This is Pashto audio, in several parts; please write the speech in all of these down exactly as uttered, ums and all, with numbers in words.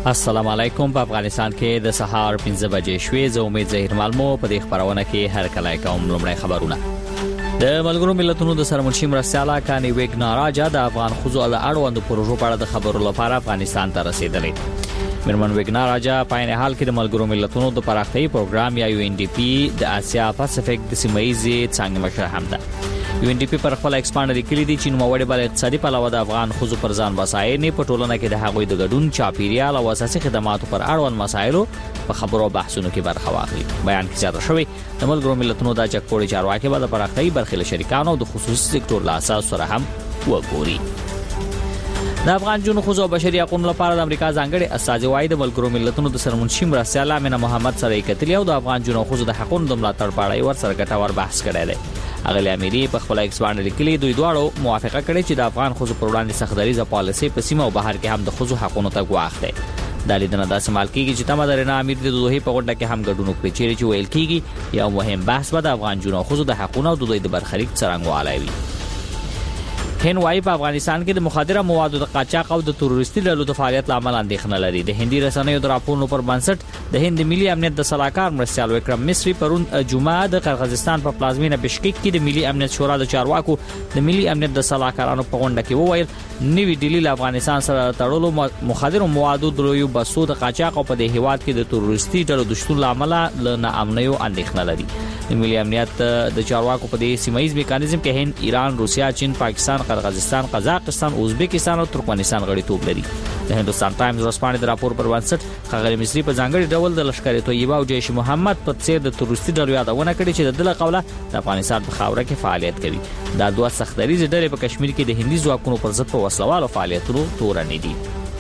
السلام علیکم. په افغانستان کې د سهار پنځه بجې شوې. زه امید زهیر مالمو په دې خبرونه کې هر کله کوم لومړی خبرونه. د ملګرو ملتونو د سرمنشي مرستیاله کانی ویګنا راجا د افغان خزو له اړوند پروژو په اړه د خبرو لپاره افغانستان ته رسیدلې. مرمن ویګنا راجا په عین حال کې د ملګرو ملتونو د پراختیايي پروګرام یا یو ان ډي پی د آسیا پاسفیک د سیمایي څنګه مشر هم ده. یو ان ډي پی پر خپل ایکسپاند لیکلي دي چې نوموړي بل اقتصادي پلوه د افغان خزو پر ځان وسایې په ټولنه کې د هغوی د ګډون چاپیریال او اساسي خدماتو پر اړوند مسایلو په خبرو بحثونو کې برخه واخلي. بیان کې زیاته شوی د ملګرو ملتونو د چکپوري چارواکي به د پراختیايي برخې له شریکانو او د خصوصي سکتور له اساس سره هم وګوري. د افغان جنو خزو بشري حقوقو لپاره د امریکا ځانګړي استازي وايي د ملګرو ملتونو د سرمنشي مرستیاله امینه محمد سره کتلی او د افغان جنو خزو د حقوقو د ملاتړ په اړه ور سره ګټور بحث کړی دی. اغلی اميري په خپل ایکسپاند لیکلي دوی دواړو موافقه کړې چې د افغان خزو پر وړاندې سختدریزه پالیسي په سیمه او بهر کې هم د خزو حقوقو ته ګواښ دی. د لیدنه داسې مال کېږي چې تمه درنه امیر د دوه په غونډه کې هم ګډون وکړي چې ویل کېږي یو مهم بحث به د افغان جنو خزو د حقوقو او د دوی د برخلیک څرنګوالی وي. هند وايي په افغانستان کې د مخدره موادو د قاچاق او د تروریستي ډلو د فعالیت لامل اندېښنه لري. د هندي رسنیو د راپورونو پر بنسټ د هند ملي امنیت د صلاحکار مرستیال وکرم مصری پرون جمعه د قرغیزستان په پلازمینه بشکیک کې د ملي امنیت شورا د چارواکو د ملي امنیت د صلاحکارانو په غونډه کې وویل نوی ډیلی له افغانستان سره تړلو مخدره موادو د لوی بسو د قاچاق او په د هیواد کې د تروریستي ډلو د شتون لامل له ناامنیو اندېښنه لري. د ملي امنیت د چارواکو په دې سیمایي میکانیزم کې هند، ایران، روسیا، چین، پاکستان، قرغیزستان، قزاقستان، ازبکستان او ترکمنستان غړیتوب لري. د هندوستان ټایمز ورسپانې د راپور پر بنسټ ښاغلي مصری په ځانګړي ډول د لشکر طیبه او جیش محمد په څیر د تروریستي ډلو یادونه کړې چې د دله قوله د افغانستان په خاوره کې فعالیت کوي. دا دوه سختدریزې ډلې په کشمیر کې د هندي ځواکونو پر ضد په وسلوالو فعالیتونو تورنې دي.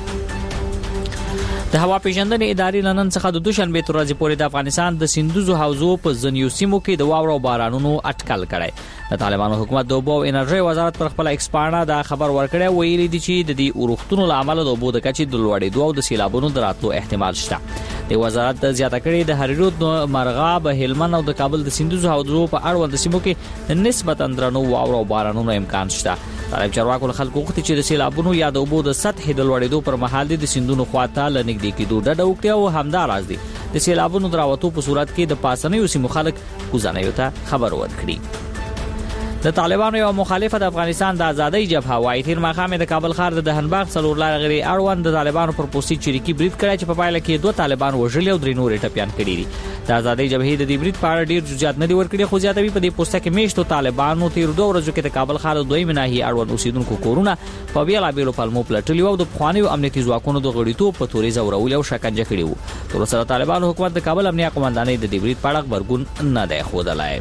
د هوا پیژندنې ادارې نن څخه د دوشنبه تر ورځې پورې د افغانستان د سیندوزو حوزو په ځینو سیمو کې د واورو بارانونو اټکل کړی. د طالبانو حکومت د اوبو او انرژي وزارت پر خپل ایکسپاند دا خبر ورکړی ویلي دي چې د دې اورښتونو لامل د اوبو د کچې د لوړېدو او د سیلابونو د راتلو احتمال شته. د وزارت زیاته کړې د هریرود، مرغاب، هلمند او د کابل د سیندوزو حوزو په اړوند سیمو کې نسبتا درنو واورو او بارانونو امکان شته. طالب چارواکو له خلکو غوښتي چې د سیلابونو یا د اوبو د سطح د لوړېدو پر مهال د سیندونو خواته لنګدې کېدو ډډه وکړي او همداراز دي د سیلابونو دراوتو په صورت کې د پاسنیو سیمو خلک کوزانیو ته خبر ورکړي. د طالبانو یو مخالفه د افغانستان د ازادۍ جبهه وايي تیر ماښام د کابل ښار د دهنباغ څلور لارې غړي اړوند د طالبانو پر پوسټي چریکي برید کړی چې په پایله کې دوه طالبان وژلي او درې نور ټپيان کړي دي. د ازادۍ جبهې د دې برید په اړه ډیر جزئیات نه دي ورکړي خو زیاتوي په دې پوسټه کې میشتو طالبانو تیر دوه ورځې کې د کابل ښار د دوی مناهي اړوند اوسیدونکو کورونه په بیلابیلو پلمو پلټلي او د پخوانیو امنیتي ځواکونو د غړیتوب په تورې زورول او شکنجه کړي وو. تر اوسه طالبانو حکومت د کابل امنیه قومندانۍ د دې برید په اړه خبرګون نه دی ښودلی.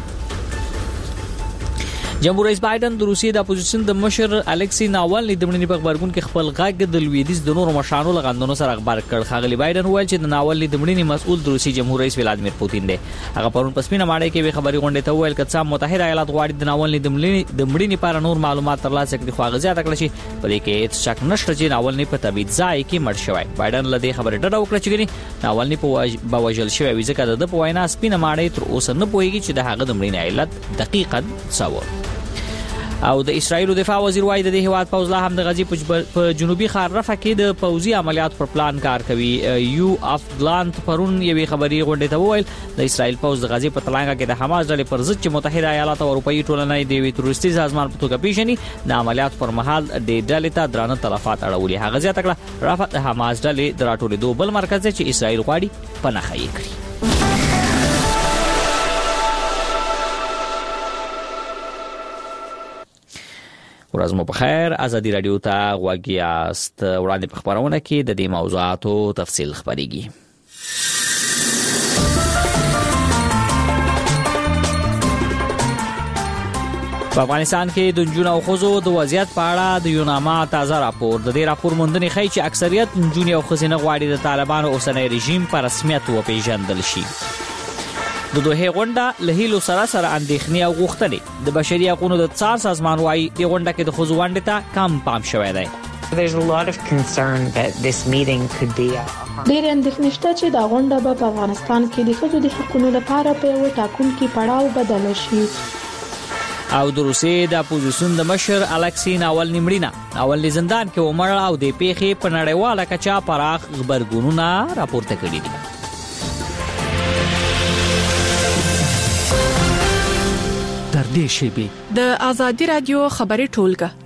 جمهور رئیس بایدن د روسیې د اپوزیشن د مشر الکسی ناوالني د مړینې په خبرګون کې خپل غږ د لویدیځ د نورو مشرانو لغندونو سره خبر کړ. ښاغلي بایدن وویل چې د ناوالني د مړینې مسؤل د روسي جمهور رئیس ولادیمیر پوتین دی. هغه پرون په سپینه ماڼۍ کې خبري غونډې ته وویل چې متحده ایالات غواړي د ناوالني د مړینې د مړینې لپاره نور معلومات ترلاسه کړي خو هغه زیاته کړل چې په دې کې هیڅ شک نشته چې ناوالني په تبعید ځای کې مړ شوی. بایدن له دې خبرې ډډه وکړه چې ګني ناوالني په بوجل شوی وي ځکه د په وینا سپینه ماڼۍ تر اوسه نه پوهیږي چې د هغه د مړینې علت دقیقاً څه و. او د اسرایل دفاع وزیر وايي د هیواد پوز لا هم د غزي په جنوبي ښار رفح کې د پوزي عملیات پر پلان کار کوي. یو اف ګلانت پرون یوې خبري غونډې ته وویل د اسرایل پوز د غزي په تلانګه کې د حماس ډلې پر ضد چې متحده ایالات او اروپאי ټولنې د وی تروریستي سازمان په توګه پیژني د عملیات پر مهال د ډلې ته درانه تلفات اړولي. هغه زیاته کړه رفح د حماس ډلې د راټولېدو بل مرکز چې اسرایل غواړي پناه یې کړي. ورځ مو په خیر. ازادي رادیو ته غوږ یاست. وړاندې په خبرونه کې د دې موضوعاتو تفصیل خبرېږي. په افغانستان کې د نجونو او ښځو د وضعیت په اړه د یوناما تازه راپور. د دې راپور موندنې ښیي چې اکثریت نجونې او ښځې نه غواړي د طالبانو اوسنی رژیم په رسمیت وپېژندل شي. د دوه غونډه له هیلو سره سره اندېښنې او غوښتنې د بشري حقوقو د څار سازمان وايي د غونډه کې د ښځو ونډې ته کم پام شوی دی. There's a lot of concern that this meeting could be a ډېر اندېښنې شته چې دا غونډه به په افغانستان کې د ښځو د حقوقو لپاره په یو ټاکونکي پړاو بدل شي. او د روسیې د اپوزیسیون د مشر الکسی ناولني مړینه ناولني زندان کې عمر او د پیښې په نړیواله کچه پراخ خبرګونونه راپورته کړي دي. تر دې شیبې د آزادي رادیو خبري ټولګه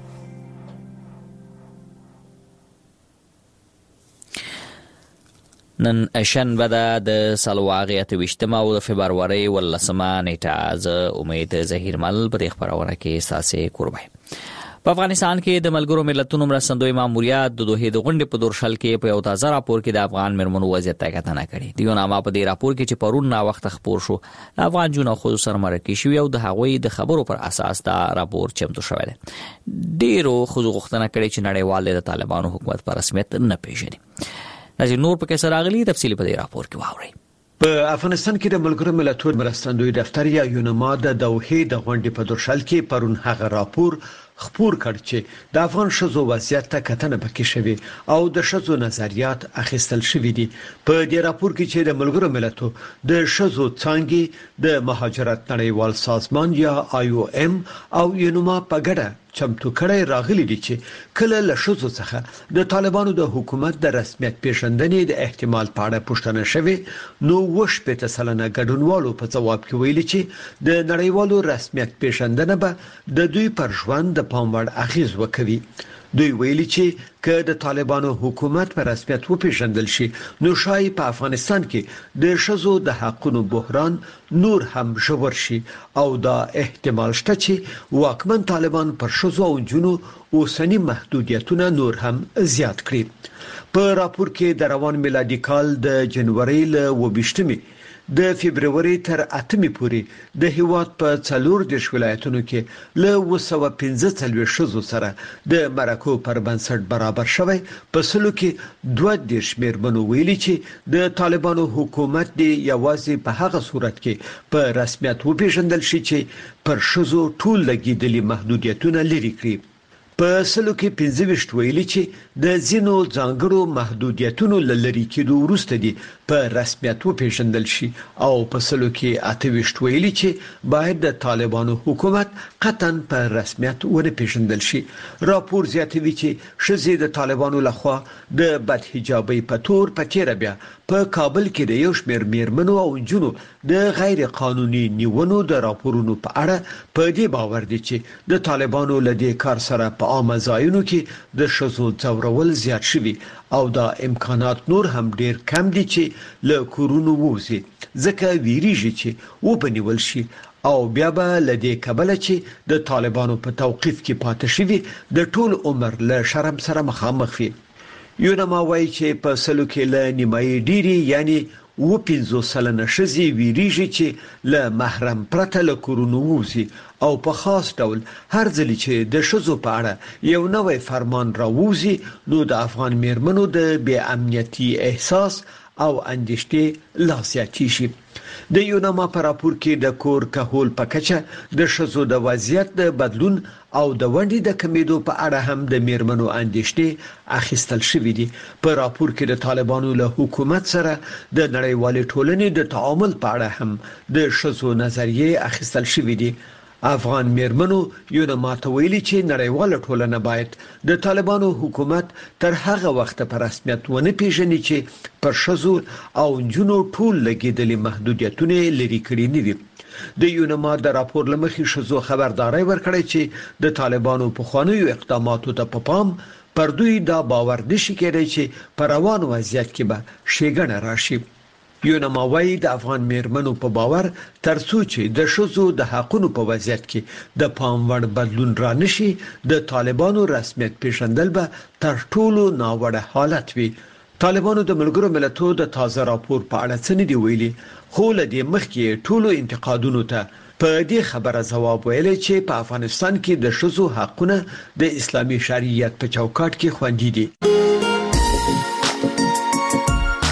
نن شنبه ده د سلواغې اته ویشتمه او د فبرورۍ ولسمه نیټه. زه امید ظهیرمل په دې خبرونه کې ستاسو کوربه. په افغانستان کې د ملګرو ملتونو مرستندوی ماموریت د دوه د غونډې په دورشل کې په یو تازه راپور کې د افغان مرمنو وضعیت تکتنه کړي. د یو نامه په دې راپور کې چې پرون نا وخت خبر شو د افغان جون خو سره مرکه شو او د هغوی د خبرو پر اساس دا راپور چمتو شوی دی. ډیرو خو غوښتنه کړي چې نړیوال د طالبانو حکومت پر رسمیت نه پیژني. نظیر نور په کیسه راغلی تفصیلی په دې راپور کې واورئ. په افغانستان کې د ملګرو ملتونو مرستندوی دفتر یا یونما د دوحې د غونډې په دورشل کې پرون هغه راپور خبر کړ چې د افغان شذو وضعیت ته کتنه پکې شوی او د شذو نظریات اخیستل شوی دي. په دې راپور کې چې د ملګرو ملتونو د شذو څنګه د مهاجرت نړیوال سازمان یا آی او ام او یونما په ګډه چمتو کړي راغلي دي چې کله له شذو څخه د طالبانو د حکومت د رسمیت پیژندنې د احتمال په اړه پوښتنه شوه نو وش په تسلنه ګډونوالو په جواب کې ویلي چې د نړیوالو رسمیت پیژندنه به د دوی پر ژوند د پام وړ اغیز وکوي. دوی ویلي چې که د طالبانو حکومت په رسمیت وپیژندل شي نو شاید په افغانستان کې د شذو د حقونو بحران نور هم ژور شي او دا احتمال شته چې واکمن طالبان پر شذو او جنو اوسنی محدودیتونه نور هم زیات کړي. په راپور کې د روان میلادي کال د جنوري ل وبشتمي د فبرवरी تر اتمې پورې د هیواد په څلور د ولایتونو کې له وسو پنځه څلوي شذو سره د مرکو پر بنسټ برابر شوی. په سلو کې دوه د شمیر بنو ویلي چې د طالبانو حکومت دی یوازې په هغه صورت کې په رسمیت وپیژندل شي چې پر شذو ټول لګیدلي محدودیتونه لري کړی. په سلو کې پنځه ویشت ویلي چې د زینو ځانګړو محدودیتونو لری کېدو وروسته دي په رسمیت وپیژندل شي او په سلو کې اته ویشت ویلي چې باید د طالبانو حکومت قطعا په رسمیت ونه پیژندل شي. راپور زیاتوي چې شذې د طالبانو لخوا د بد حجابي په تور په تیر بیا په کابل کې د یو شمېر میرمنو او جنو د غیر قانوني نیونو د راپورونو په اړه په دې باور دي چې د طالبانو لدی کار سره په عامه ځایونو کې د شذو ځورول زیات شوي او دا امکانات نور هم ډیر کم دي چې له کورونو ووزي ځکه ویریږي چې وبنیول شي او بیا به لدی کبل چې د طالبانو په توقیف کې پاتې شوي د ټول عمر له شرم سره مخامخ وي. یونما وایي چې په سلو کې له نیمایي ډیری یعنی و پنځو سلنه شذې ویریږي چې له محرم پرته له کورونو ووزي او په خاص ډول هر ځل چې د شذو په اړه یو نوې فرمان راووزي نو د افغان میرمنو د بې امنیتي احساس او اندېښنې لا زیاتې شي. د یونما په راپور کې د کور کهول په کچه د شذو د وضعیت د بدلون او د ونډې د کمیدو په اړه هم د میرمنو اندېښنې اخیستل شوې دي. په راپور کې د طالبانو له حکومت سره د نړیوال ټولنې د تعامل په اړه هم د شذو نظریې اخیستل شوې دي. افغان میرمنو یونما ته ویلي چې نړیواله ټولنه باید د طالبانو حکومت تر هغه وخت په رسمیت ونه پیژني چې پر شذو او جنو ټول لګیدلي محدودیتونه لري کړی نه وي. د یونما د راپور لمخې شذو خبرداري ورکړی چې د طالبانو په خوانیو اقداماتو ته په پام پر دوی دا باور نشي کېدای چې پر روان وضعیت کې به شیګنه راشي. یونما وايي د افغان میرمنو په باور ترڅو چې د شذو د حقونو په وضعیت کې د پام وړ بدلون را نشي د طالبانو رسمیت پیژندل به تر ټولو ناوړه حالت وي. طالبانو د ملګرو ملتونو د تازه راپور په اړه څه نه دی ویلي خو لدې مخکې ټولو انتقادونو ته په دې خبره جواب ویلي چې په افغانستان کې د شذو حقونه د اسلامي شریعت په چوکاټ کې خوندي دي.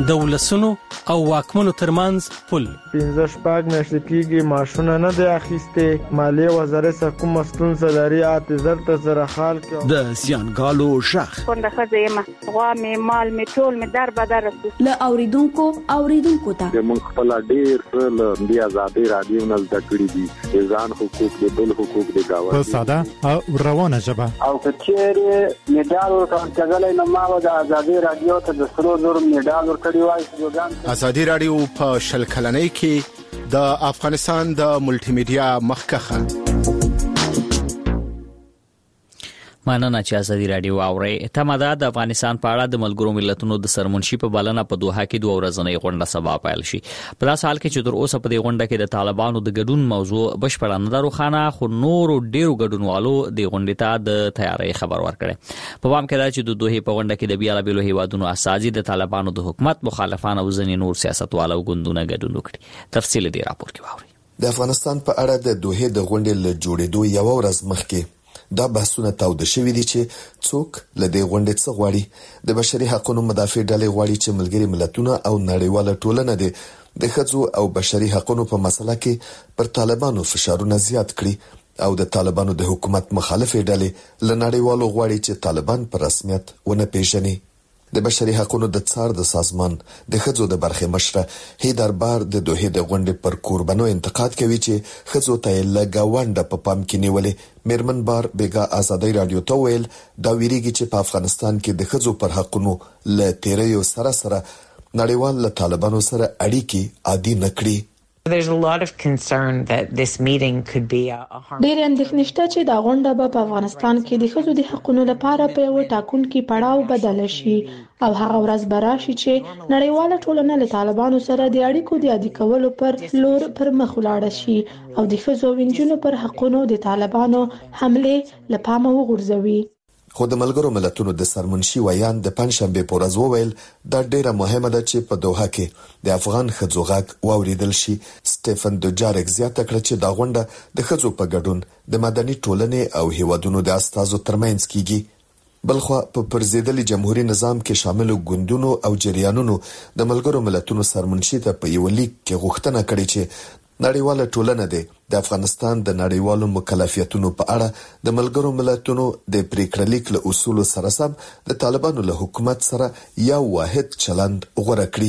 د ولسونو او واکمنو ترمنځ پل. پنځه شپږ میاشتې کېږي ماشونه نه دی اخیستې. مالیې وزارت څخه کومه ستونزه لري اته زر ته زره خال کې د زیانګالو ژغ څنګه ښځې یم غوا مې مال مې ټول مې در بدر له اوریدونکو اوریدونکو ته موږ خپل ډیر څه د آزادۍ رادیو نه زده کړي دي ځان حقوق د بل حقوق د گاونډي په ساده او روانه ژبه او کچېره میډال ورکړل کېدل نو ما د آزادۍ رادیو ته د سرو زر میډال ورکړی وای. آزادۍ رادیو په شل کلنۍ کې د افغانستان د ملټي میډیا مخکخه. مننه چې ازادي رادیو اوري. تماده د افغانستان په اړه د ملګرو ملتونو د سرمنشي په بلنه په دوحه کې دوه ورځنۍ غونډه سبا پیل شي. په داس حال کې چې تر اوسه په دې غونډه کې د طالبانو د ګډون موضوع بشپړه نه روښانه، خو نور ډیرو ګډونوالو د غونډې ته د تیاری خبر ورکړي. په وام کې دا چې د دوحه په غونډه کې د بیا بیلو هیوادونو اساسي د طالبانو د حکومت مخالفان او ځینې نور سیاستوالو ګوندونه ګډون وکړي. تفصیل دی راپور کې واوري. د افغانستان په اړه د دوحه د غونډې له جوړېدو یو ورځ مخکې دا بحثونه تاوده شوي دي چې څوک له دې غونډې څخه غواړي. د بشري حقوقو مدافع ډلې غواړي چې ملګري ملتونه او نړیواله ټولنه د د ښځو او بشري حقوقو په مسله کې پر طالبانو فشارونه زیات کړي او د طالبانو د حکومت مخالفې ډلې له نړیوالو غواړي چې طالبان په رسمیت ونه پیژني. د بشري حقوقو د څار د سازمان د ښځو د برخې مشره هیدر بار د دوحه د غونډې پر کوربنو انتقاد کوي چې ښځو ته لږه ونډه په پام کې نیولې. میرمن بار بیګا آزادۍ رادیو ته ویل دا ویریږي چې په افغانستان کې د ښځو پر حقوقو له تیریو سره سره نړیوال له طالبانو سره اړیکې عادي نکړي. There's a lot of concern that this meeting could be a harm. ډېر اندېښنې شته چې دا غونډه به په افغانستان کې د ښځو د حقوقو لپاره په یو ټاکونکي پړاو بدل شي او هغه ورځ به راشي چې نړیواله ټولنه له طالبانو سره د اړیکو د عادي کولو پر لور پر مخ ولاړ شي او د ښځو او نجونو پر حقوقو د طالبانو حمله له پامه وغورځوي. خو د ملګرو ملتونو د سرمنشي ویان د پنځشنبه په ورځ وویل دا ډیره مهمه ده چې په دوحه کې د افغان ښځو غږ واوریدل شي. سټيفن دوجارک زیاته کړه چې دا غونډه د ښځو په ګډون د مدني ټولنې او هیوادونو د استازو ترمنځ کیږي. بلخو په پرزیدلي جمهوریت نظام کې شامل ګوندونو او جریانونو د ملګرو ملتونو سرمنشي ته په یو لیک کې غوښتنه کړې چې نړیواله ټولنه د افغانستان د نړیوالو مکلفیتونو په اړه د ملګرو ملتونو د پریکړه لیک له اصولو سره سم د طالبانو له حکومت سره یو واحد چلند غوړه کړی.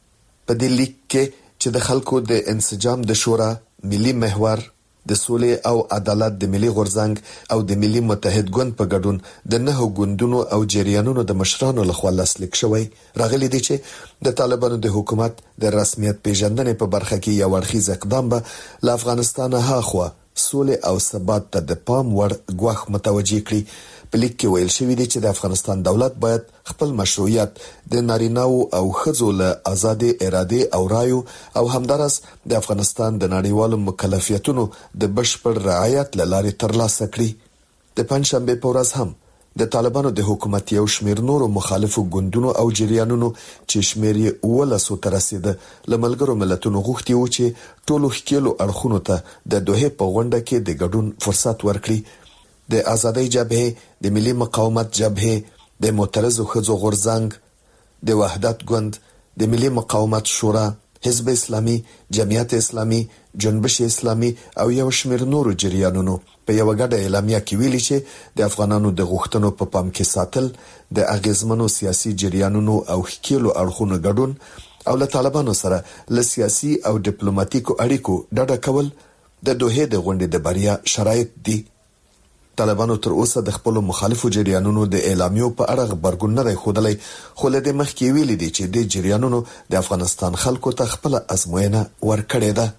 په دې لیک کې چې د خلکو د انسجام د شورا ملي محور د سولې او عدالت د ملي غورځنګ او د ملي متحد ګوند په ګډون د نه ګوندونو او جریانونو د مشرانو لخوا لاسلیک شوی راغلي دي چې د طالبانو د حکومت د رسمیت پیژندنې په برخه کې یو اړخیز اقدام به له افغانستان هاخوا سولې او ثبات ته د پام وړ ګواښ متوجي کړي. په لیک کې ویل شوی دی چې د افغانستان دولت باید خپل مشروعیت د نارینه‌و او ښځو له آزادې اراده او رایو او همدارس د افغانستان د نړیوالو مکلفیتونو د بشپړ رعایت لارې ترلاسه کړي. د پنځشنبه په ورځ هم د طالبانو د حکومت یو شمیر نورو مخالفو ګوندونو او جریانونو چې شمیر یې ولسو ته رسیده لملګرو ملتونو غوښتي و چې ټولو ښکېلو اړخونو ته د دوحه په غونډه کې د ګډون فرصت ورکړي. د آزادۍ جبهه، د ملي مقاومت جبهه، د معترضو ښځو غورځنګ، د وحدت ګوند، د ملي مقاومت شورا، حزب اسلامي، جمعیت اسلامي، جنبش اسلامي او یو شمیر نورو جریانونو په یو غډه اعلامیه کې ویلي چې د افغانانو د غوښتنو په پام کې ساتل، د اغیزمنو سیاسي جریانونو او ښکېلو اړخونو ګډون او له طالبانو سره له سیاسي او ډیپلوماټیکو اړیکو ډډه کول د دوحه د غونډې د بریا شرایط دي. طالبانو تر اوسه د خپل مخالفو جریانونو د اعلامیو په اړه خبرګون نه ښودلی، خو له دې مخکې ویلي دي چې د جریانونو د افغانستان خلکو ته خپل ازموینه ورکړې ده.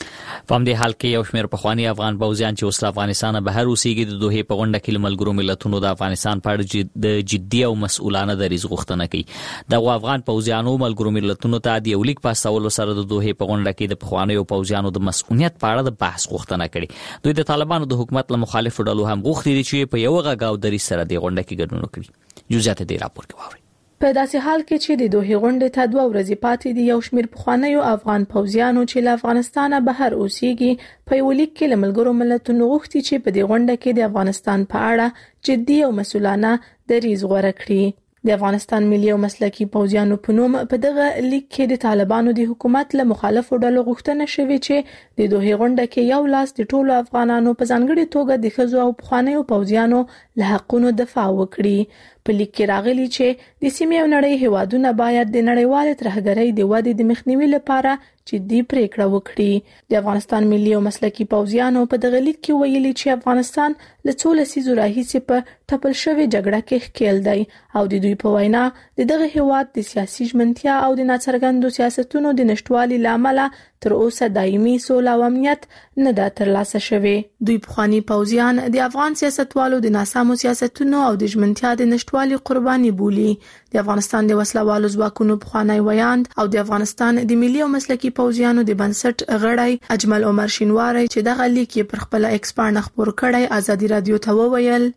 په همدې حال کې یو شمېر پخواني افغان پوځیان چې اوس له افغانستانه بهر اوسېږي د دوحې په غونډه کې له ملګرو ملتونو د افغانستان په اړه د جدي او مسؤلانه دریځ غوښتنه کوي. دغو افغان پوځیانو ملګرو ملتونو ته د یو لیک په استولو سره د دوحې په غونډه کې د پخوانیو پوځیانو د مسؤلیت په اړه د بحث غوښتنه کړې. دوی د طالبانو د حکومت له مخالفو ډلو هم غوښتي دي چې په یو غږ او دریځ سره د غونډه کې ګډون وکړي. جزئیات دې راپور کې واورئ. په داسې حال کې چې د دوحې غونډې ته دوه ورځې پاتې دي، یو شمېر پخوانیو افغان پوځیانو چې له افغانستانه بهر اوسېږي په یو لیک کې له ملګرو ملتونو غوښتي چې په دې غونډه کې د افغانستان په اړه جدي او مسؤلانه دریځ غوره کړي. د افغانستان ملي او مسلکي پوځیانو په نوم په دغه لیک کې د طالبانو د حکومت له مخالفو ډلو غوښتنه شوې چې د دوه غونډه کې یو لاس د ټولو افغانانو په ځانګړي توګه د ښځو او پخوانیو پوځیانو له حقونو دفاع وکړي. په لیک کې راغلي چې د سیمې او نړۍ هیوادونه باید د نړیوال ترهګرۍ د ودې د مخنیوي لپاره جدي پریکړه وکړي. د افغانستان ملي او مسلکي پوځیانو په دغه لیک کې ویلي چې افغانستان له څو لسیزو راهیسې په ټپل شوې جګړه کې ښکېل دی او د دوی په وینا د دغه هیواد د سیاسي ژمنتیا او د ناڅرګندو سیاستونو د نشټوالي لامل تر اوسه دایمي سوله او امنیت نه دا ترلاسه شوی. دوی پخوانی پوځیان د افغان سیاستوالو د ناسمو سیاستونو او د ژمنتیا د نشټوالي قرباني بولي. د افغانستان د وسلوالو ځواکونو پخوانی ویاند او د افغانستان د ملي او مسلکي پوځیانو د بنسټ غړی اجمل عمر شینواری چې دغه لیک پر خپل ایکس باندې خبر کړی ازادي رادیو ته وویل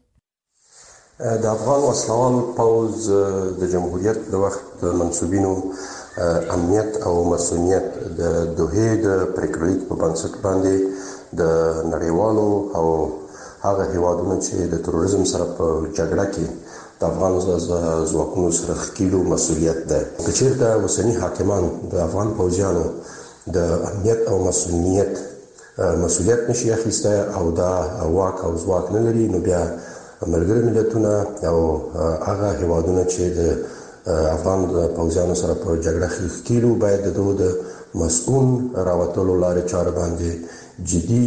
د افغان وسلوال پوځ د جمهوریت د وخت منسوبینو امنیت او مسؤلیت د دوه د پریکړې په بنسټ باندې د نړیوالو او هغه هیوادونو چې د تروریزم سره په جګړه کې د افغان ځواکونو سره ښکېلو مسؤلیت ده. که چېرته اوسني حاکمان د افغان پوځیانو د امنیت او مسؤلیت مسؤلیت نشي اخیستی او دا واک او ځواک نه لري، نو بیا ملګري ملتونه او هغه هیوادونه چې د افغان پوځیانو سره په جګړه کې ښکېلو باید د دوی د مسؤل راوتلو لارې چارې باندې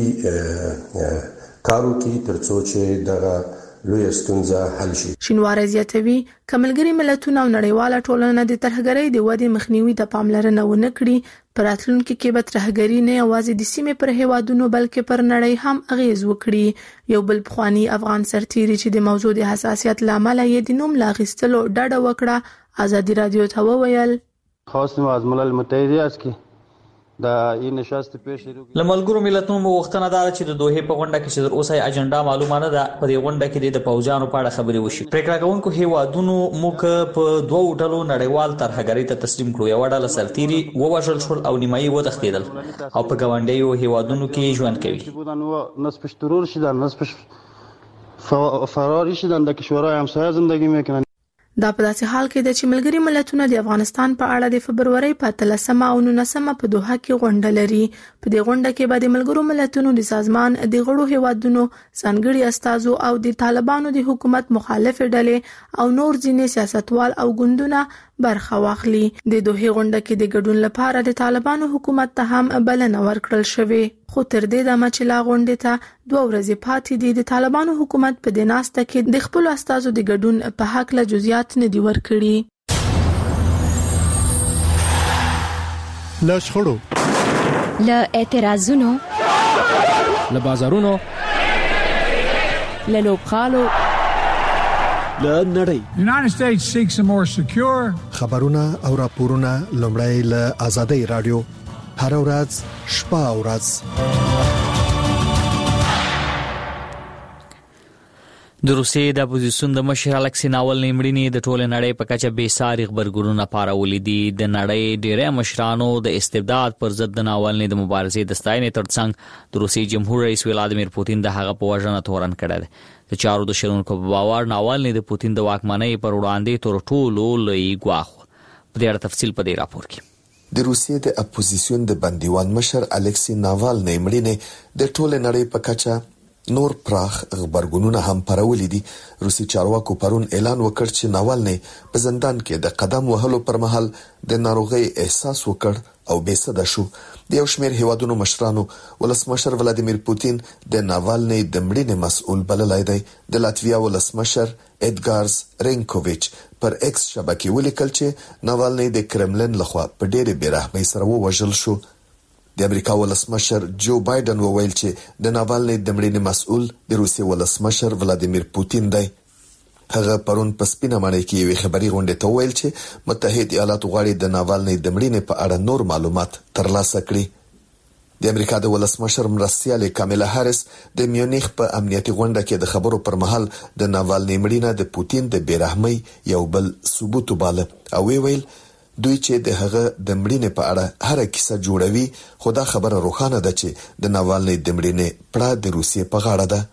جدي کار وکړي ترڅو چې دغه لوی ستونزه حل شي. شینواری زیاتوي کملګری ملتونه او نړیواله ټولنه د ترهګرۍ د ودې مخنیوي ته پاملرنه ونه کړي. پر راتلونکي کې به ترهګري نه یوازې د سیمې پر هیوادونو بلکې پر نړۍ هم اغیز وکړي. یو بل پخوانی افغان سرتیری چې د موضوع د حساسیت لامل یې د نوم لاغستلو ډډه وکړه ازادي رادیو ته وویل خواستیم از ملل متحد است که دا این نشست پیش رو لملګرو ملتونو وختونه دا چې د دوه په غونډه کې چې در اوسه اجنډا معلومه نه ده په دې غونډه کې د پوځیانو په اړه خبرې وشي. پریکړه کوونکو هیوادونو موږ په دوه ډلو نړیوال ترهګرۍ ته تسلیم کړو. یو ډله سرتیری ووژل شول او نیمایي وتښتېدل او په ګاونډیو هیوادونو کې ژوند کوي. نصفش ترور شدن، نصفش فراری شدن، در کشورهای همسایه زندگی میکنن. دا په داسې حال کې د چې ملګري ملتونه د افغانستان په اړه د فبرورۍ په اتلسمه او نولسمه په دوحه کې غونډه لري. په دې غونډه کې به د ملګرو ملتونو د سازمان د غړو هیوادونو ځانګړي استازو او د طالبانو د حکومت مخالف ډلې او نور ځینې سیاستوال او ګوندونه برخه واخلي. د دوحه غونډه کې د ګډون لپاره د طالبانو حکومت ته هم بلنه ورکړل شوې، خو تر دې دمه چې لا غونډې ته دوه ورځې پاتې دي د طالبانو حکومت په دې ناسته کې د خپل استازو د ګډون په حق له جزئیات نه دي ورکړي. له شخړو، له اعتراضونو، له بازارونو، له لوبغالو، له نړۍ United States seeks a more secure خبرونه او راپورونه لومړی له آزادۍ رادیو هر ورځ شپه او ورځ. د روسیې د اپوزیسیون د مشر الکسی ناولني مړینې د ټوله نړۍ په کچه بې ساري خبرګونونه پارولې دي. د نړۍ ډېری مشرانو د استبداد پر ضد د ناولني د مبارزې د ستاینې ترڅنګ د روسیې جمهور رئیس ولادیمیر پوتین د هغه په وژنه تورن کړی دی. د چارو د شرونکو په باور ناولني د پوتین د واکمنۍ پر وړاندې تر ټولو لوی ګواښ. په دې اړه تفصیل په دې راپور کې. د روسیې د اپوزیسیون د بندیوان مشر الکسی ناوالني مړینې د ټوله نړۍ په کچه نور پراخ خبرګونونه هم پرولې دي. روسي چارواکو پرون اعلان وکړ چې ناوالني په زندان کې د قدم وهلو پر مهال د ناروغي احساس وکړ او بېسده شو. د یو شمېر هیوادونو مشرانو ولسمشر ولادیمیر پوتین د ناوالني د مړینې مسؤل بللی دی. د لاتویا ولسمشر اډګارز رینکوویچ پر ایکس شبکې ولیکل چې ناوالني د کرملن لخوا په ډېرې بېرحمۍ سره ووژل شو. د امریکا ولسمشر جو بایدن وویل چې د ناوالني د مړینې مسؤل د روسي ولسمشر ولادیمیر پوتین دی. هغه پرون په سپینه ماڼۍ کې یوې خبري غونډې ته وویل چې متحد ایالات غواړي د ناوالني د مړینې په اړه نور معلومات ترلاسه کړي. د امریکا د ولسمشر مرستیال کامیلا هاریس د میونخ په امنیتي غونډه کې د خبرو پر مهال د ناوالني مړینه د پوتین د بیرحمۍ یو بل ثبوت وباله او ویل دوی چې د هغه د مړینې په اړه هر کیسه جوړوي، خو دا خبره روښانه ده چې د ناوالني د مړینې پړه د روسیې په غاړه ده.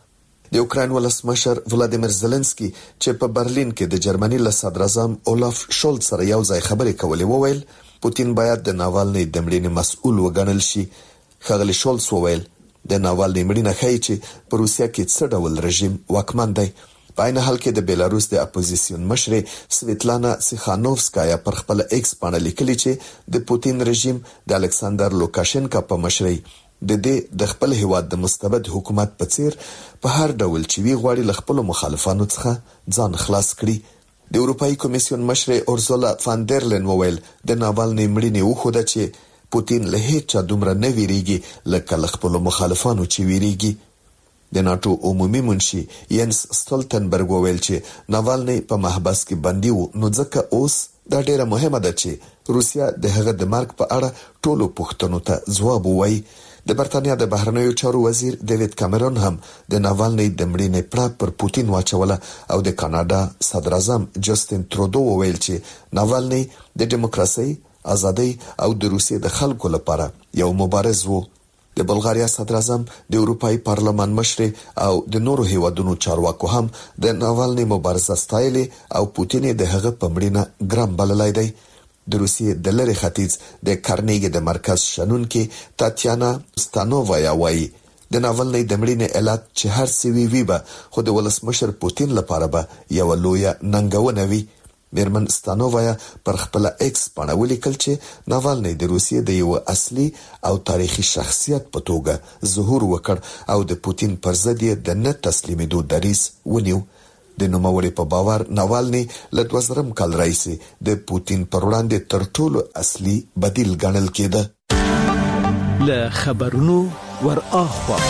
د یوکرين ولسمشر ولادیمیر زيلنسکي چې په برلین کې د جرمني له صدر اعظم اولاف شولز سره یو ځای خبرې کولې وویل پوتین باید د ناوالني د مړینې مسؤل وګڼل شي. ښاغلي شولز وویل د ناوالني مړینه ښایي چې په روسیا کې څه ډول رژیم واکمن دی. په عین حال کې د بیلاروس د اپوزیسیون مشرې سویتلانا سیخانوفسکایا پر خپل ایکس باندې لیکلي چې د پوتین رژیم د الکساندر لوکاشنکا په مشرۍ د دې د خپل هیواد د مستبد حکومت په څیر په هر ډول چې وی غواړي ل خپل مخالفانو څخه ځان خلاص کړي. د اروپאי کمیسیون مشرې اورزولا فان در لین وویل د ناوالني مړینې وخوده چې پوتین له هیڅ دومره نه ویریږي لکه ل خپل مخالفانو چې ویریږي. د ناتو عمومي منشي ینس ستولتنبرګ وویل چې ناوالني په محبس کې بندي و نو ځکه اوس دا ډیره مهمه ده چې روسیا د هغه د مرګ په اړه ټولو پوښتنو ته ځواب ووایي. د برتانیا د بهرنیو چارو وزیر ډیوډ کامرون هم د ناوالني د مړینې پړه پر پوتین واچوله او د کاناډا صدر اعظم جسټین ترودو وویل چې ناوالني د دیموکراسي، ازادي او د روسیې د خلکو لپاره یو مبارز وو. د بلغاریا صدر اعظم د اروپאי پارلمان مشر او د نورو هیوادونو چارواکو هم د ناوالني مبارزه ستایلې او پوتین د هغه په مړینه ګرام بللای دی. د روسیې د لری ختیځ د کارنیګي د مرکز شنونکي تاتیانا ستانووایا وایي د ناوالني د مړینې علت چې هر څه وی وی به خو د ولسمشر پوتین لپاره به یو لویه ننګونه وي. میرمن ستانووایا پر خپل ایکس باندې ولیکل چې ناوالني د روسیې د یو اصلي او تاریخي شخصیت په توګه ظهور وکړ او د پوتین پر ضد د نه تسلیمېدو دریځ ونیو. د نوموړي په باور ناوالني له دوه زره کال راهیسې د پوتین پر وړاندې تر ټولو اصلي بدیل ګڼل کېده. له خبرونو ور اخوا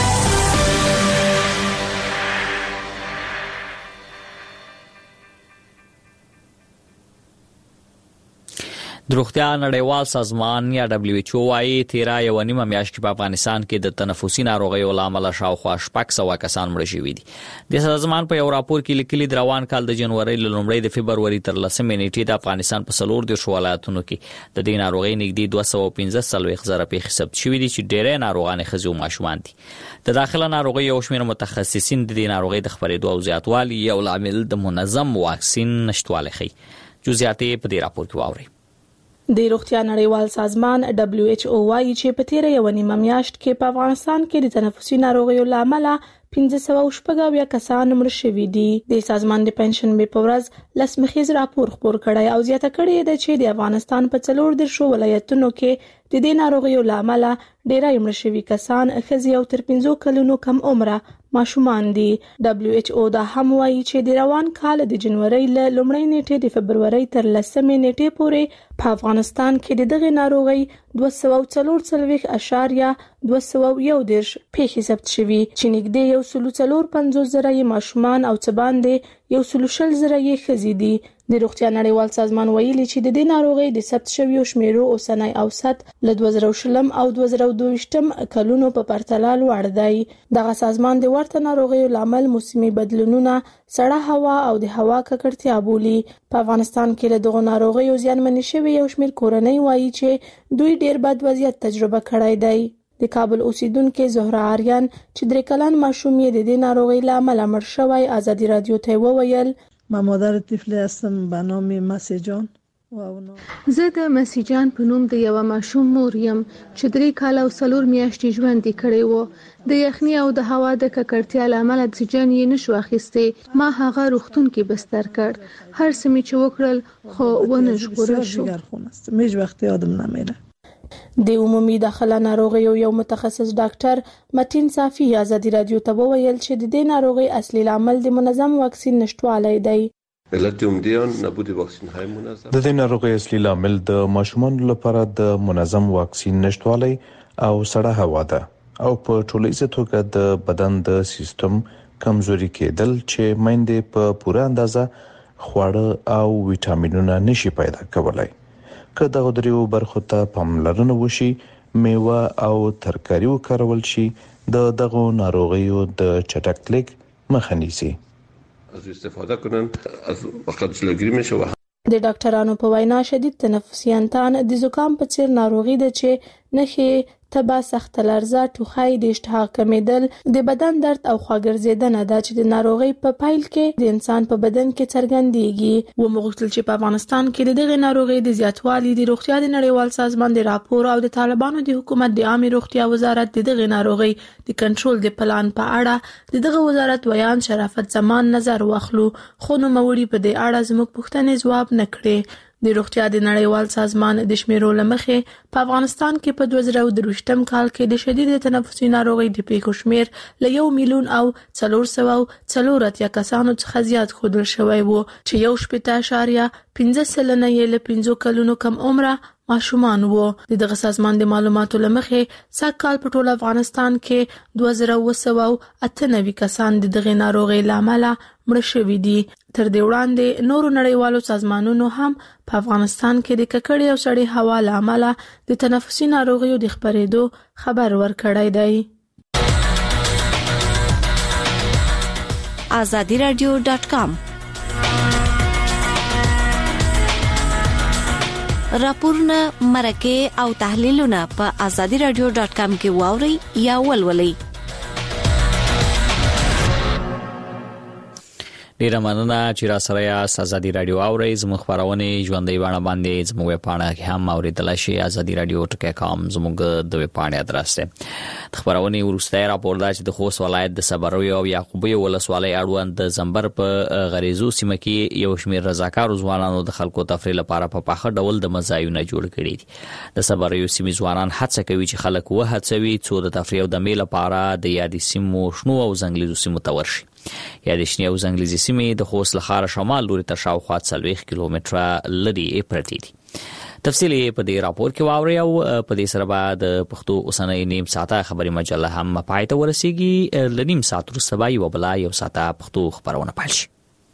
د روغتیا نړیوال سازمان یا دبليو ایچ او وايي تیرا یو نیمه میاشت کې په افغانستان کې د تنفسي ناروغیو لامل شاوخوا شپږ سوه کسان مړ شوي دي. د سازمان په یو راپور کې لیکلي د روان کال د جنوري له لومړۍ د فبرवरी تر لسمې نیټې د افغانستان په څلور دیرش ولایتونو کې د دې ناروغۍ نږدې دوه سوه پنځه څلوېښت زره پیښې ثبت شوي دي چې ډېری ناروغان ښځې او ماشومان دي. د داخله ناروغۍ یو شمېر متخصصین د دې ناروغۍ د خپرېدو او زیاتوالي یو لامل د منظم واکسین نشټوالی ښيي. جزئیات په دې راپور کې واورئ. د روغتیا نړیوال سازمان دبليو ایچ او وايي چې په تیره یو نیمه میاشت کې په افغانستان کې د تنفسي ناروغیو لامل پنځه سوه شپږ اویا کسان مړ شوي دي. د سازمان د پنځشنبې په ورځ لسمخیز راپور خپور کړی او زیاته کړې ده چې د افغانستان په څلور دیرشو ولایتونو کې د دې ناروغیو لامل ډېری مړ شوي کسان ښځې او تر پنځو کلونو کم عمره ماشومان دي. دبليو ایچ او دا هم وایي چې د روان کال د جنوري له لومړۍ نیټې د فبرवरी تر لسمې نیټې پورې په افغانستان کې د دغه ناروغي دوه سوه څلور څلوېښت اشاریه دوه سوه یو دیرش پیښې ثبت شوي چې نږدې یو سلو څلور پنځوس زره یې ماشومان او څه باندې یو سلو شل زره یې ښځې دي. د روغتیا نړیوال سازمان ویلي چې د دې ناروغۍ د ثبت شویو شمیرو اوسنی اوسط له دوه زره شلم او دوه زره دوه ویشتم کلونو په پرتله لوړ دی. دغه سازمان د ورته ناروغیو لامل موسمي بدلونونه، سړه هوا او د هوا ککړتیا بولي. په افغانستان کې له دغو ناروغیو زیانمنې شوي یو شمېر کورنۍ وایي چې دوی ډېر بد وضعیت تجربه کړی دی. د کابل اوسیدونکو زهرا آریان چې درې کلن ماشوم یې د دې ناروغۍ له امله مړ شوی ازادي رادیو ته وویل ما مادر طفل هستم به نام مسیجان. زه د مسیجان په نوم د یو ماشوم مور یم چې درې کال او څلور میاشتې ژوند کړی و. د یخني او د هوا د ککړتیا له امله اکسیجن یې نشو اخیستی. ما هغه روغتون کې بستر کړ. هر څه مې چې وکړل خو ونه ژغورل شو. هیچ وخت یادم نمیره. د عمومي داخله ناروغیو یو متخصص ډاکټر متین صافي ازادي رادیو ته وویل چې د دې ناروغي اصلي لامل د منظم واکسین نشټوالی دی. علت عمده نبود واکسین های منظم د دې ناروغي اصلي لامل د ماشومانو لپاره د منظم واکسین نشټوالی او سړه هوا ده او په ټولیزه توګه د بدن د سیستم کمزوري کېدل چې میندې په پوره اندازه خواړه او ویټامینونه نشي پیدا کولای. که دغه دریو برخو ته پاملرنه وشي، میوه او ترکاری وکارول شي، د دغه ناروغیو د چټک لیک مخه نیسي. از استفاده کنن از وقت جلوگیری میشه. د ډاکټرانو په وینا شدید تنفسي انتان د زکام په څیر ناروغي ده چې نښې تبه، سخت لرزه، ټوخی، د اشتها کمیدل، د بدن درد او خواګرځیدنه ده چې د ناروغۍ په پایل کې د انسان په بدن کې څرګندېږي. و مغوښتل چې په افغانستان کې د دغه ناروغۍ د زیاتوالي د روغتیا د نړیوال سازمان د راپور او د طالبانو د حکومت د عامه روغتیا وزارت د دغه ناروغۍ د کنټرول د پلان په اړه د دغه وزارت ویان شرافت زمان نظر واخلو، خو نو موري په دې اړه زموږ پوښتنې ځواب نکړي. د روغتیا د نړیوال سازمان د شمیرو لمخې په افغانستان کې په دوه زره او درویشتم کال کې د شدید تنفسي ناروغۍ د پیښو شمیر له یو میلیون او څلور سوه او څلور اتیا کسانو څخه زیات ښودل شوی و چې یو شپېته اعشاریه پنځه سلنه یې له پنځو کلونو کم عمره ماشومان وو. د دغه سازمان د معلوماتو لمخې سږ کال په ټول افغانستان کې دوه زره اوه سوه او اته نوي کسان د دغه ناروغۍ له امله مړه شوي دي. تر دې وړاندې نورو نړیوالو سازمانونو هم په افغانستان کې د ککړې او سړې هوا له امله د تنفسي ناروغیو د خپرېدو خبر ورکړی دی. آزادی رادیو ډاټ کام راپورونه، مرکې او تحلیلونه په آزادی رادیو ډاټ کام کې واورئ یا ولولئ. ډیره مننه چې را سره یاست. آزادی رادیو اورئ. زموږ خبرونه ژوندۍ بڼه باندې زموږ ویبپاڼه کې هم اوریدل شي. آزادی رادیو ټکی کام زموږ د ویبپاڼې ادرس دی. د خبرونه ورسته راپور دا چې د خوست ولایت د صبروي او یعقوبیه ولسوالۍ اړوند د زمبر په غریزو سیمه کې یو شمېر رضاکار ځوانانو د خلکو تفریح لپاره په پاخه ډول د مزایونه جوړ کړي دي. د صبروي سیمې ځوانان هڅه کوي چې خلک وهڅوي څو د تفریح او د میله لپاره د یادې سیمو شنو او ځنګلیزو سیمو ته ورشي. یا د شنو او ځنګلیزي سیمې د خوست لخوا شمال لوري ته شاوخوا څلوېښت کیلومتره لري پرتې دي. تفصیل په دې راپور کې واوري او په دې سره بعد پښتو اوسنۍ نیم ساعته خبري مجله هم پای ته ورسیږي. لنیم ساعت وروسته به یو بل یو ساعته پښتو خبرونه پیل شي.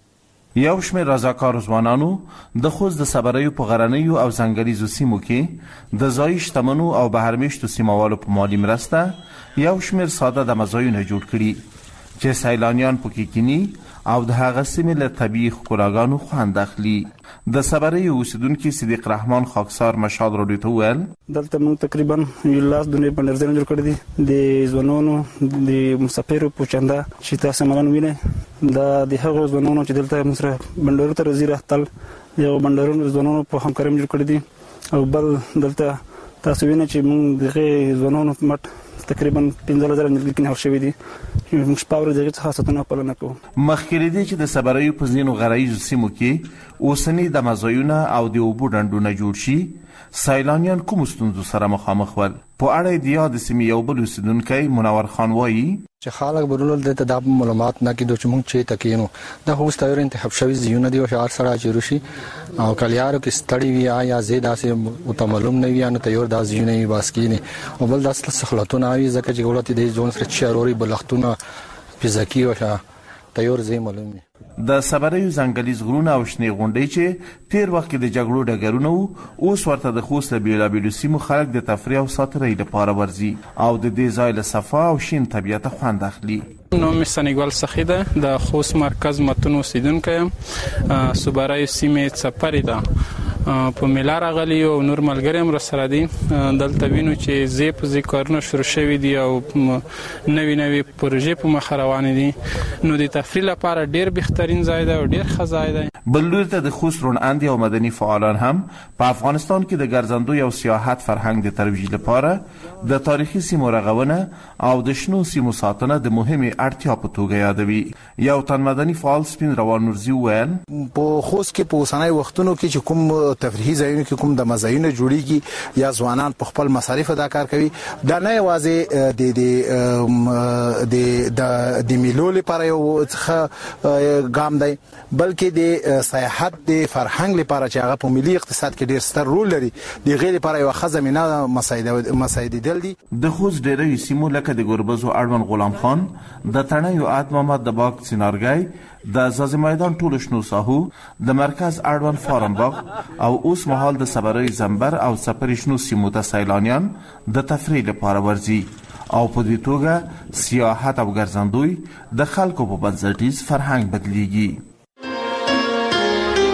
یو شمېر رضاکار ځوانانو د خوست د صبریو په غرنیو او ځنګلیزو سیمو کې د ځایي شتمنو او بهرمېشتو سیموالو په مالي مرسته یو شمېر ساده د مزایونه جوړ کړي چې سیلانیان پکې کینی او د هغه سیمې له طبیعي ښکلاګانو خوند اخلي. د صبریو اوسیدونکي صدیق رحمان خاکسار مشال راډیو ته وویل دلته موږ تقریبا یو لاس دونې بندرځایونه جوړ کړي دي د ځوانانو د مسافرو په چنده چې تاسو مګن وینئ دا د هغو ځوانانو چې دلته موږ سره بندرونو ته راځي راختل یو بندرونو ځوانانو په همکارۍ جوړ کړي دي او بل دلته تاسو وینئ چې موږ دغه ځوانانو په مټ تقریبا پنځه زره نږدې کې نهر شوي دي. موږ شپه ورځ دغه څخه ساتنه پالنه کوو. مخکې دې چې د صبریو په ځینو غرایزو سیمو کې اوسني د مزایونه او د اوبو ډنډونه جوړ شي، سیلانیان کوم ستونزو سره مخامخ ول؟ په اړه د یاد سیمې یو بل اوسیدونکی منور خان وایي چې خلک برول د دا معلومات نه کیدو چې موږ چې تکینو د هوست اور انتخاب شوی زیونه دی او شهر سره چیروشي او کلیارو کې ستړي وی یا زیاده سه متملم نه وی نه تیور د زیونه وی باسکینه او بل د اصل سخلتونه وی ځکه چې ګولت د ځون سره چاروري بلختونه فزیکی او شه تیور زی معلومه. د صبریو ځنګلیز غرونه او شنې غونډۍ چې تیر وخت کې د جګړو ډګرونه وو اوس ورته د خوست بیلابیلو سیمو خلک د تفریح او ساتیرۍ لپاره ورځي او د دې ځای له صفا او شین طبیعت خوند اخلي. نوم سنیګل سخی ده، د خوست مرکز متون اوسیدونکی یم. صبریو سیمې څپرې ده په میلا راغلي او نور ملګري هم راسره دي. دلته وینو چې زی په زی کارونه شروع شوي دي او نوي نوي پروژې په مخ روانې دي، نو د تفریح لپاره ډیر بهترین ځای دی او ډیر ښه ځای دی. بل لوري ته د خوست روڼاندې او مدني فعالان هم په افغانستان کې د ګرځندوی او سیاحت فرهنګ د ترویج لپاره د تاریخي سیمو رغونه او د شنو سیمو ساتنه د مهمې اړتیا په توګه یادوي. یو تن مدني فعال سپین روان نورزي وویل په خوست کې په اوسنۍ وختونو کې چې کوم تفریحي ځایونه کې کوم د مزایونه جوړیږي یا ځوانان په خپل مصارف ادا کار کوي، دا نه یوازې د د د د میلو لپاره یو څه ګام دی بلکې د سیاحت د فرهنګ لپاره چې هغه په ملي اقتصاد کې ډیر ستر رول لري د غیر لپاره یو ښه زمينه مساعده مساعده دل دي. د خوست ډیری سیمو لکه د ګوربزو اړوند غلام خان، د تڼیو آد محمد د باغ سینارګای، د زازي میدان ټولو شنو ساحو، د مرکز اړوند فارم باغ او اوس مهال د صبریو زمبر او سپری شنو سیمو ته سیلانیان د تفریح لپاره ورځي او په دې توګه سیاحت او ګرځندوی د خلکو په بنسټیز فرهنګ بدلیږي.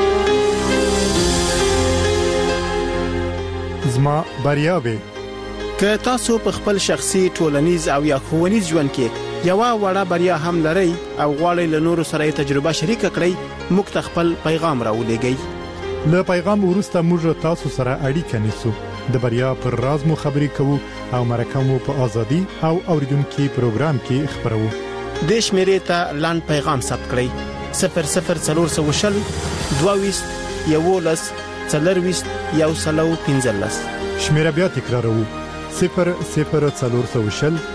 زما بریاوي که تاسو په خپل شخصي ټولنیز او یا ښوونیز ژوند کې یو وړه بریا هم لرئ او غواړئ له نورو سره تجربه شریک کړئ موږ ته خپل پیغام راولېږئ. له پیغام وروسته موږ تاسو سره اړیکه نیسو، د بریا پر راز مو خبرې کوو او مرکه مو په ازادي او اوریدونکو پروګرام کې خبرو. د شمیرې ته لاند پیغام ثبت کړئ صفر صفر څلور سوه وشل دوه یولس څلرویشت یو سلو پنځلس. شمیره بیا تکرارو صفر صفر څلور سوه وشل